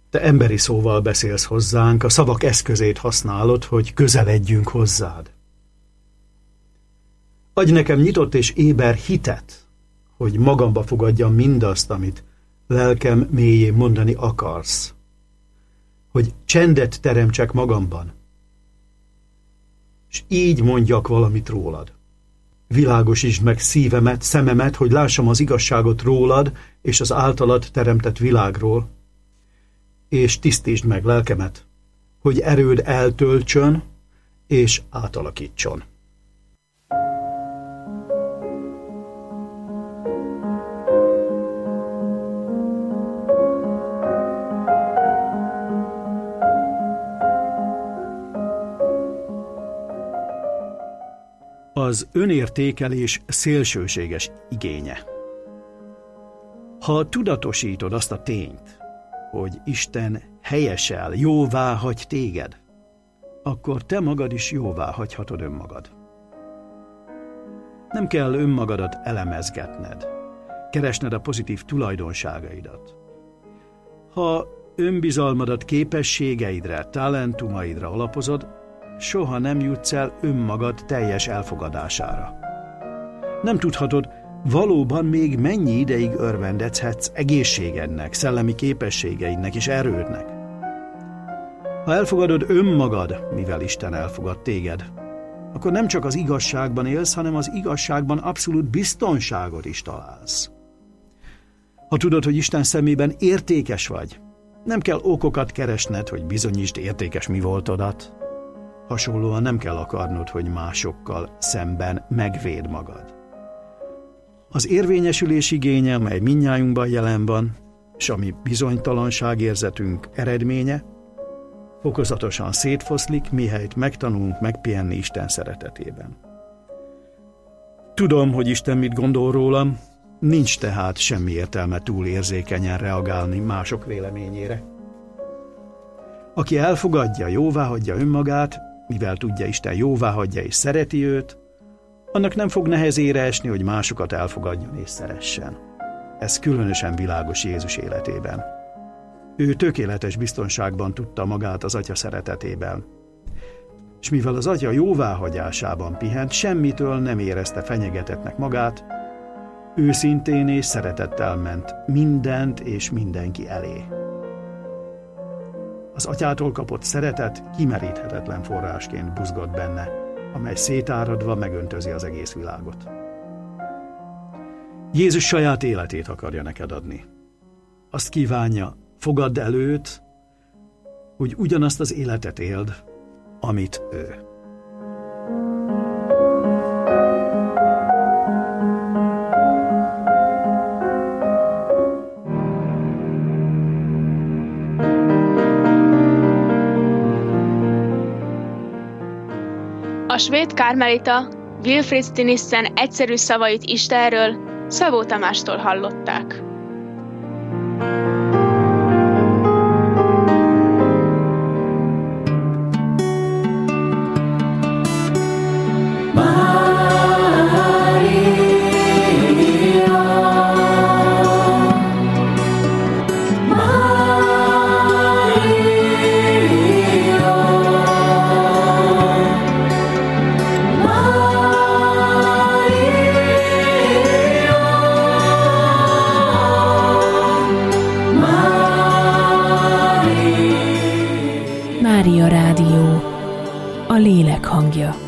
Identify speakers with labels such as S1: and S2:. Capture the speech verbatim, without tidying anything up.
S1: Te emberi szóval beszélsz hozzánk, a szavak eszközét használod, hogy közeledjünk hozzád. Adj nekem nyitott és éber hitet, hogy magamba fogadjam mindazt, amit lelkem mélyén mondani akarsz. Hogy csendet teremtsek magamban, és így mondjak valamit rólad. Világosítsd meg szívemet, szememet, hogy lássam az igazságot rólad és az általad teremtett világról, és tisztítsd meg lelkemet, hogy erőd eltöltsön és átalakítson. Az önértékelés szélsőséges igénye. Ha tudatosítod azt a tényt, hogy Isten helyesel, jóvá hagy téged, akkor te magad is jóvá hagyhatod önmagad. Nem kell önmagadat elemezgetned, keresned a pozitív tulajdonságaidat. Ha önbizalmadat képességeidre, talentumaidra alapozod, soha nem jutsz el önmagad teljes elfogadására. Nem tudhatod, valóban még mennyi ideig örvendezhetsz egészségednek, szellemi képességeidnek és erődnek. Ha elfogadod önmagad, mivel Isten elfogad téged, akkor nem csak az igazságban élsz, hanem az igazságban abszolút biztonságot is találsz. Ha tudod, hogy Isten szemében értékes vagy, nem kell okokat keresned, hogy bizonyítsd értékes mi voltodat. Hasonlóan nem kell akarnod, hogy másokkal szemben megvédd magad. Az érvényesülés igénye, mely mindnyájunkban jelen van, és ami bizonytalanságérzetünk eredménye, fokozatosan szétfoszlik, mihelyt megtanulunk megpihenni Isten szeretetében. Tudom, hogy Isten mit gondol rólam, nincs tehát semmi értelme túl érzékenyen reagálni mások véleményére. Aki elfogadja, jóváhagyja önmagát, mivel tudja, Isten jóváhagyja és szereti őt, annak nem fog nehezére esni, hogy másokat elfogadjon és szeressen. Ez különösen világos Jézus életében. Ő tökéletes biztonságban tudta magát az Atya szeretetében. És mivel az Atya jóváhagyásában pihent, semmitől nem érezte fenyegetettnek magát, őszintén és szeretettel ment mindent és mindenki elé. Az Atyától kapott szeretet kimeríthetetlen forrásként buzgott benne, amely szétáradva megöntözi az egész világot. Jézus saját életét akarja neked adni. Azt kívánja, fogadd el őt, hogy ugyanazt az életet éld, amit ő.
S2: A svéd kármelita Wilfrid Stinissen egyszerű szavait Istenről Szabó Tamástól hallották.
S3: Mária Rádió, a lélek hangja.